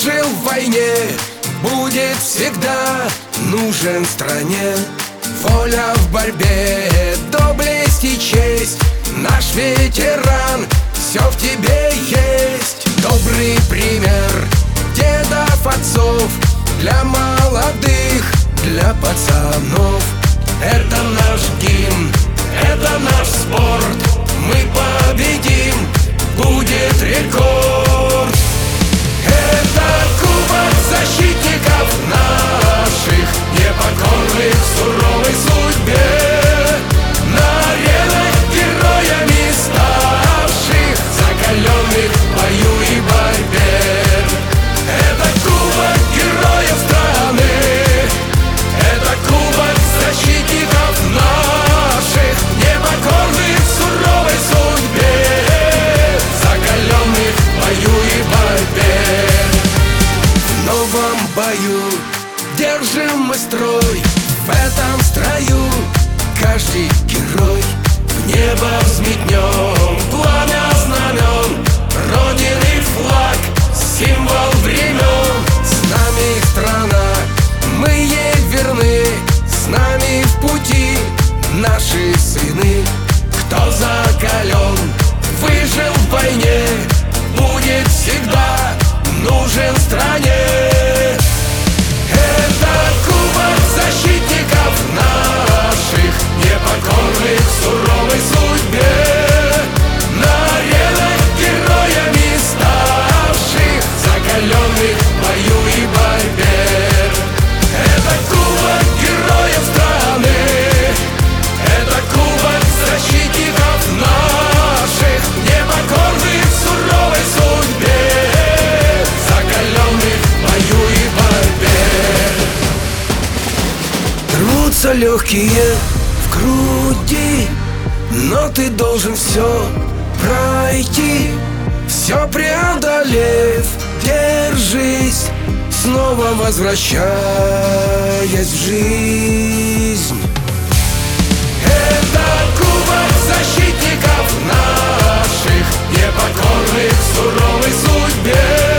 Выжил в войне, будет всегда нужен стране. Воля в борьбе, доблесть и честь. Наш ветеран, все в тебе есть. Добрый пример дедов, отцов, для молодых, для пацанов. Это наш гимн, это наш спорт. Мы победим, будет рекорд. Это кубок защитников наших, непокорных суровой судьбе. На аренах героями ставших, закаленных в бою и борьбе. Это кубок героев страны, это кубок защитников наших, непокорных суровой судьбе, закаленных в бою и борьбе. В новом бою держим мы строй, в этом строю каждый герой. В небо взметнем пламя знамен, Родины флаг, символ времен. С нами страна, мы ей верны, с нами в пути наши сыны. Кто закален, выжил в войне, будет всегда нужен стране. Это кубок защитников наших, непокорных суровой судьбе. На аренах героями ставших, закаленных в бою и борьбе. Это кубок героев страны, это кубок защитников наших, непокорных суровой судьбе, закаленных в бою и борьбе. Рвутся легкие в груди, но ты должен все пройти. Все преодолев, держись, снова возвращаясь в жизнь. Это кубок защитников наших, непокорных суровой судьбе.